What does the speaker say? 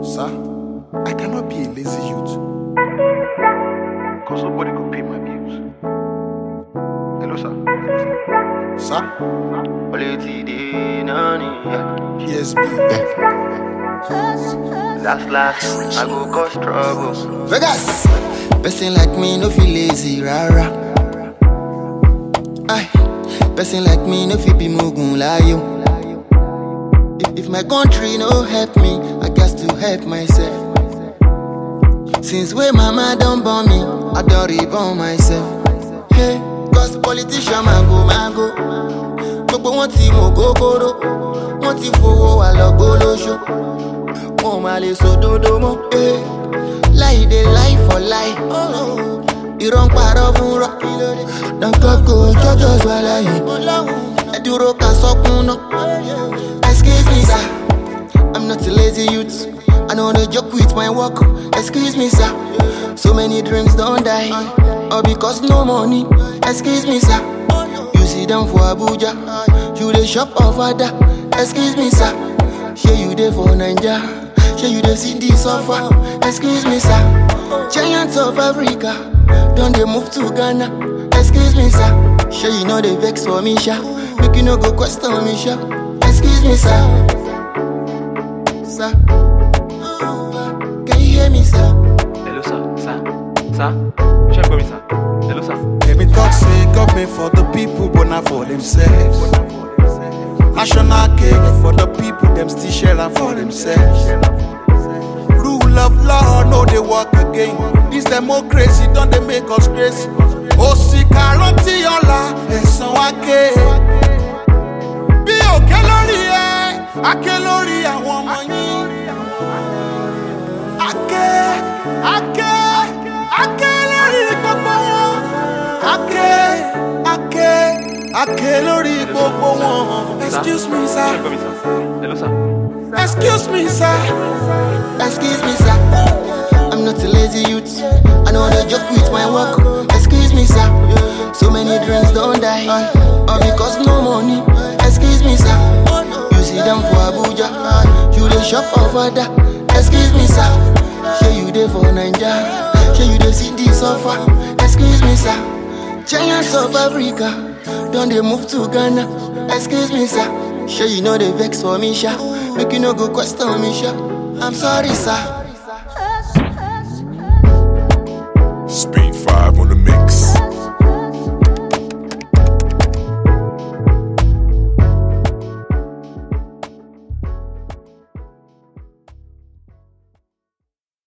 Sir, I cannot be a lazy youth. Cause nobody could pay my bills. Hello, sir. Sir? PSB. Last, I go cause trouble. Vegas, person like me no feel lazy, rara. Aye, person like me no feel be mugun layo. If my country no help me, I got to help myself. Since way mama don't born me, I don't reborn myself. Hey, cause politician mango. Gbogbo wọn ti mọ gogoro, wọn ti fowó wa lọ gbólóṣó. Wọn ma lè sòdodo mọ́, láì dé láì for láì. Irọ́ ń parọ́ fún rọ́, dankoko jọjọ sọ láyé. Ẹ dúró ká sọ́kún náà. Excuse me sir, I'm not a lazy youth. I know they joke with my work. Excuse me sir, so many dreams don't die. All because no money. Excuse me sir, you sit down for Abuja, you dey shop on Fada. Excuse me sir, shey you dey for Naija, shey you dey see this offer. Excuse me sir, giants of Africa don dey move to Ghana. Excuse me sir, shey you no dey vex for me sha, make you no go question me sha. Excuse me sir, sir, can you hear me sir? Hello, sir. Sir? Check me, sir. Hello, sir. Let me talk, say government for the people, but not for themselves. National cake for the people, them still share am for themselves. Rule of law, no they work again. This democracy, don't they make us crazy? Òṣì kàrántì ọ̀la, ẹ̀san wa ké. Bí òkè lórí ẹ, aké lórí àwọn ọmọ yín. Aké lórí gbogbo wọn. Aké lórí gbogbo wọn. Excuse me, sir. Check me, sir. Hello, sir. Excuse me, sir. Excuse me sir, I'm not a lazy youth. I know they joke with my work. Excuse me sir, so many dreams don't die. All because no money. Excuse me sir, you sit down for Abuja, you dey shop on Fada. Excuse me sir, shey you dey for Naija, shey you dey see this offer. Excuse me sir, giants of Africa don dey move to Ghana. Excuse me sir, shey you no dey vex for me sha, make you no go question me sha. I'm sorry sir.